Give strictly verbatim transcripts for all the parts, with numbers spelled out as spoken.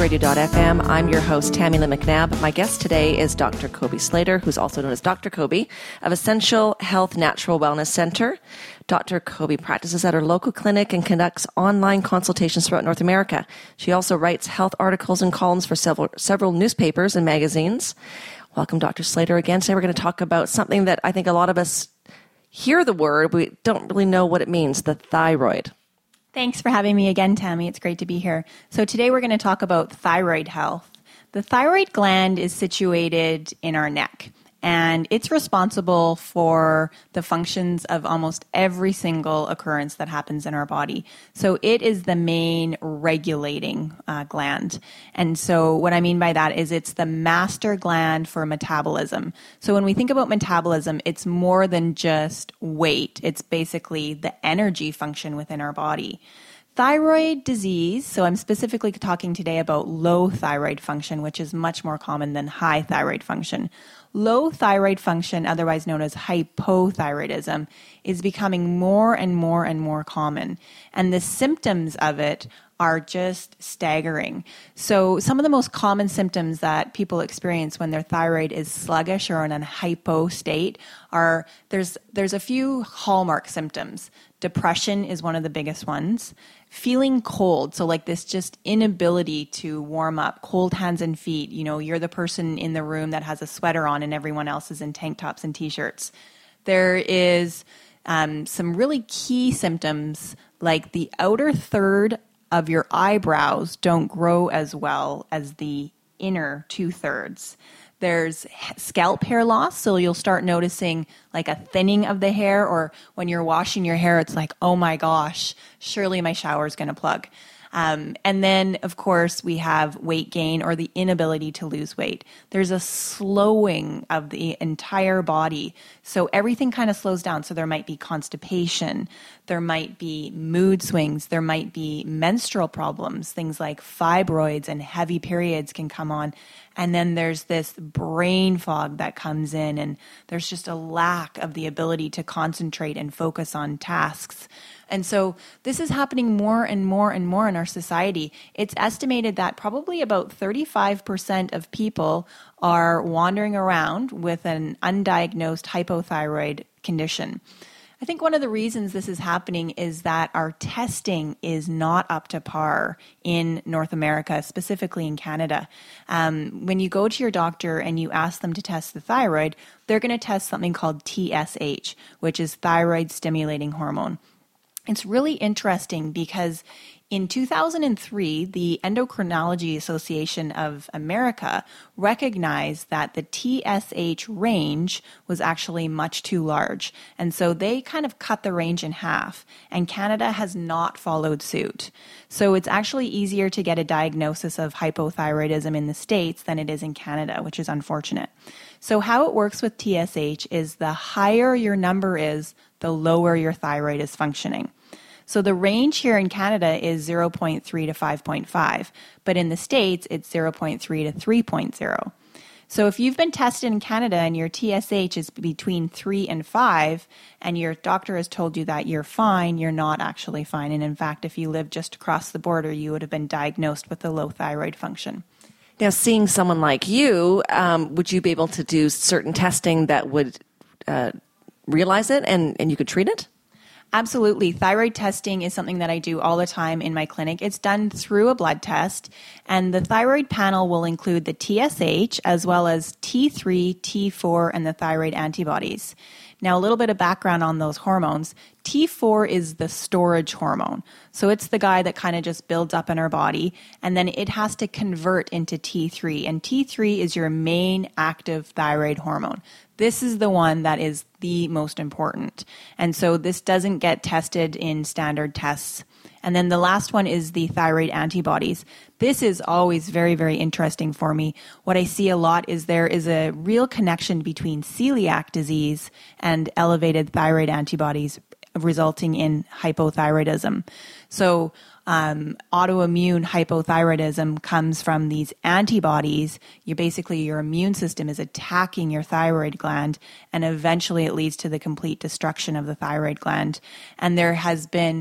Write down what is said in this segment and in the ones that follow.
radio dot f m. I'm your host, Tammy Lynn McNabb. My guest today is Doctor Kobe Slater, who's also known as Doctor Kobe of Essential Health Natural Wellness Center. Doctor Kobe practices at her local clinic and conducts online consultations throughout North America. She also writes health articles and columns for several, several newspapers and magazines. Welcome, Doctor Slater, again. Today we're going to talk about something that I think a lot of us hear the word, but we don't really know what it means, the thyroid. Thanks for having me again, Tammy. It's great to be here. So today we're going to talk about thyroid health. The thyroid gland is situated in our neck, and it's responsible for the functions of almost every single occurrence that happens in our body. So it is the main regulating uh, gland. And so what I mean by that is it's the master gland for metabolism. So when we think about metabolism, it's more than just weight. It's basically the energy function within our body. Thyroid disease, so I'm specifically talking today about low thyroid function, which is much more common than high thyroid function. Low thyroid function, otherwise known as hypothyroidism, is becoming more and more and more common. And the symptoms of it are just staggering. So some of the most common symptoms that people experience when their thyroid is sluggish or in a hypo state are, there's there's a few hallmark symptoms. Depression is one of the biggest ones. Feeling cold, so like this just inability to warm up, cold hands and feet. You know, you're the person in the room that has a sweater on and everyone else is in tank tops and t-shirts. There is um, some really key symptoms like the outer third of your eyebrows don't grow as well as the inner two-thirds. There's scalp hair loss, so you'll start noticing like a thinning of the hair, or when you're washing your hair, it's like, oh my gosh, surely my shower is going to plug. Um, and then, of course, we have weight gain or the inability to lose weight. There's a slowing of the entire body. So everything kind of slows down. So there might be constipation. There might be mood swings. There might be menstrual problems. Things like fibroids and heavy periods can come on. And then there's this brain fog that comes in, and there's just a lack of the ability to concentrate and focus on tasks. And so this is happening more and more and more in our society. It's estimated that probably about thirty-five percent of people are wandering around with an undiagnosed hypothyroid condition. I think one of the reasons this is happening is that our testing is not up to par in North America, specifically in Canada. Um, when you go to your doctor and you ask them to test the thyroid, they're going to test something called T S H, which is thyroid stimulating hormone. It's really interesting because in two thousand three, the Endocrinology Association of America recognized that the T S H range was actually much too large. And so they kind of cut the range in half, and Canada has not followed suit. So it's actually easier to get a diagnosis of hypothyroidism in the States than it is in Canada, which is unfortunate. So how it works with T S H is the higher your number is, the lower your thyroid is functioning. So the range here in Canada is zero point three to five point five, but in the States, it's zero point three to three point zero. So if you've been tested in Canada and your T S H is between three and five, and your doctor has told you that you're fine, you're not actually fine. And in fact, if you lived just across the border, you would have been diagnosed with a low thyroid function. Now, seeing someone like you, um, would you be able to do certain testing that would uh, realize it and, and you could treat it? Absolutely. Thyroid testing is something that I do all the time in my clinic. It's done through a blood test, and the thyroid panel will include the T S H as well as T three, T four, and the thyroid antibodies. Now, a little bit of background on those hormones. T four is the storage hormone. So it's the guy that kind of just builds up in our body, and then it has to convert into T three. And T three is your main active thyroid hormone. This is the one that is the most important. And so this doesn't get tested in standard tests. And then the last one is the thyroid antibodies. This is always very, very interesting for me. What I see a lot is there is a real connection between celiac disease and elevated thyroid antibodies resulting in hypothyroidism. So um, autoimmune hypothyroidism comes from these antibodies. You basically, your immune system is attacking your thyroid gland, and eventually it leads to the complete destruction of the thyroid gland. And there has been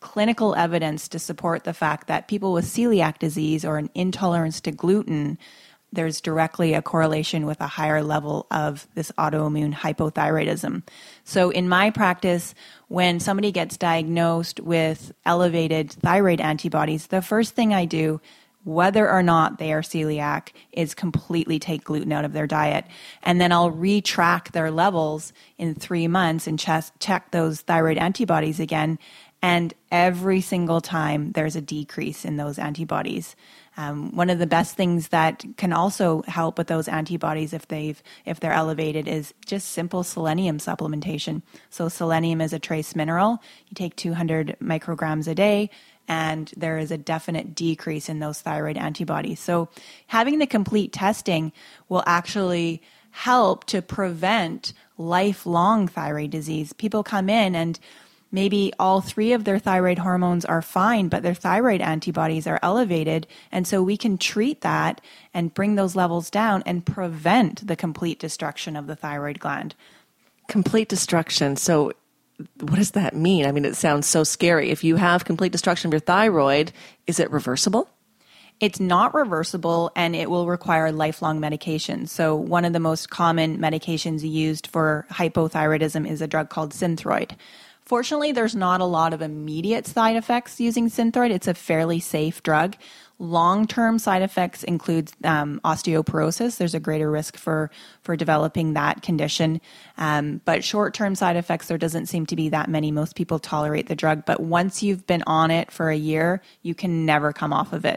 clinical evidence to support the fact that people with celiac disease or an intolerance to gluten, there's directly a correlation with a higher level of this autoimmune hypothyroidism. So in my practice, when somebody gets diagnosed with elevated thyroid antibodies, the first thing I do, whether or not they are celiac, is completely take gluten out of their diet. And then I'll retrack their levels in three months and ch- check those thyroid antibodies again. And every single time there's a decrease in those antibodies. Um, one of the best things that can also help with those antibodies if they've if they're elevated is just simple selenium supplementation. So selenium is a trace mineral. You take two hundred micrograms a day, and there is a definite decrease in those thyroid antibodies. So having the complete testing will actually help to prevent lifelong thyroid disease. People come in and maybe all three of their thyroid hormones are fine, but their thyroid antibodies are elevated. And so we can treat that and bring those levels down and prevent the complete destruction of the thyroid gland. Complete destruction. So what does that mean? I mean, it sounds so scary. If you have complete destruction of your thyroid, is it reversible? It's not reversible, and it will require lifelong medication. So one of the most common medications used for hypothyroidism is a drug called Synthroid. Fortunately, there's not a lot of immediate side effects using Synthroid. It's a fairly safe drug. Long-term side effects include um, osteoporosis. There's a greater risk for, for developing that condition. Um, but short-term side effects, there doesn't seem to be that many. Most people tolerate the drug. But once you've been on it for a year, you can never come off of it.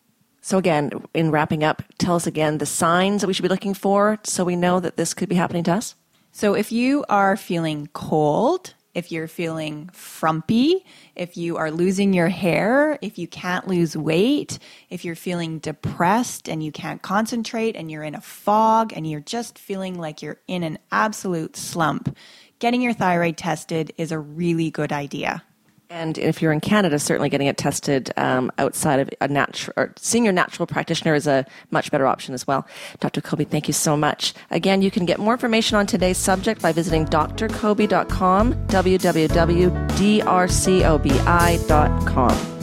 So again, in wrapping up, tell us again the signs that we should be looking for so we know that this could be happening to us. So if you are feeling cold, if you're feeling frumpy, if you are losing your hair, if you can't lose weight, if you're feeling depressed and you can't concentrate and you're in a fog and you're just feeling like you're in an absolute slump, getting your thyroid tested is a really good idea. And if you're in Canada, certainly getting it tested um, outside of a natural, or seeing your natural practitioner is a much better option as well. Doctor Koby, thank you so much. Again, you can get more information on today's subject by visiting d r koby dot com, w w w dot d r cobi dot com.